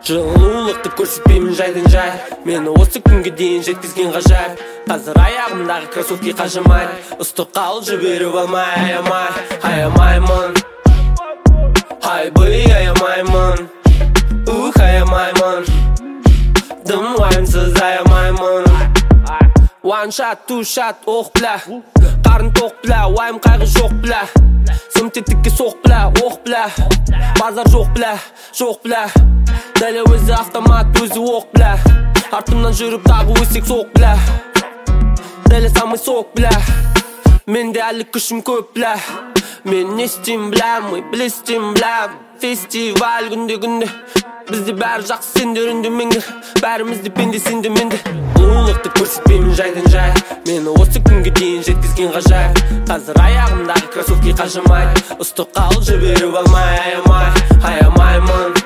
Жылулықты көрсетпеймін жайдан жай, мені осы күнге дейін жеткізген ғажайып. Қазір аяғымдағы кроссовки қажымайды, ыстық қалып жіберіп алмай, аямаймын. Бый аямаймын, аямаймын. Дым уайымсыз аямаймын. One shot, two shot, оқ бля, қарын тоқ бля, уайым қайғы жоқ бля. Сым тетікке соқ бля, оқ бля, базар жоқ бля. Дәлі өзі автомат, өзі оқ бля, артымнан жүріп тағы өсек соқ бля. Дәлі самый соқ бля, менде әлі күшім көп бля. Мен не істеймін бля, мы білестеймін бля. Фестиваль күнде бізде бәрі жақсы сендер үнді меңдер, бәрімізде пенде сенде менде. Ұлылықты көрсетпеймін жайдан жай, мені осы күнге дейін жеткізген ғажайып. Қазір аяғымдағы кроссовки қажымайды, ыстық қалып жіберіп алмай, аямаймын.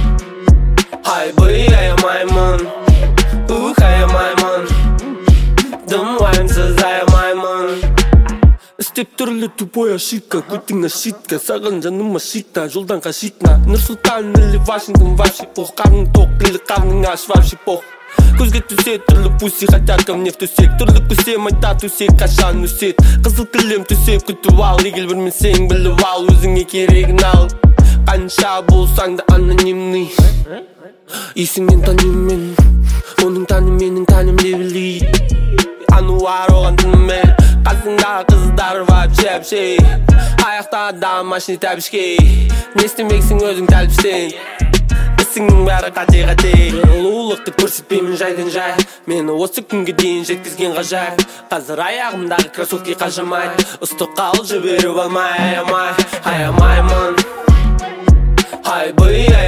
Бый аямаймын, аямаймын. Дым уайымсыз аямаймын. Істеп түрлі тупой ошибка, күтің ошибка, саған жаным ошибка, жолдан қашитна. Нұр-Сұлтан или Вашингтон вообще пох, қарның тоқ или қарның аш вообще пох. Көзге түсе түрлі пуси, хотят ко мне в тусек, түрлі көсем айтат усек, қашан үсет. Қызыл кілем төсеп күтіп ал, егел бір мен сен біліп ал, өзіңе керегін ал. Қанша болсаң да анонимный, есіңнен танимын мен, оның таны менің таным левелейді. Ануар оған тынымен, қасыңдағы қыздар вообще, аяқта адам машине тәбішке. Не істемексің өзің тәліпсен, ісіңнің бәрі қате. Жылулықты көрсетпеймін жайдан жай, мені осы күнге дейін жеткізген ғажайып. Қазір аяғымдағы кроссовки қажымайды, ыстық қалып жіберіп алмай, аямаймын. Бый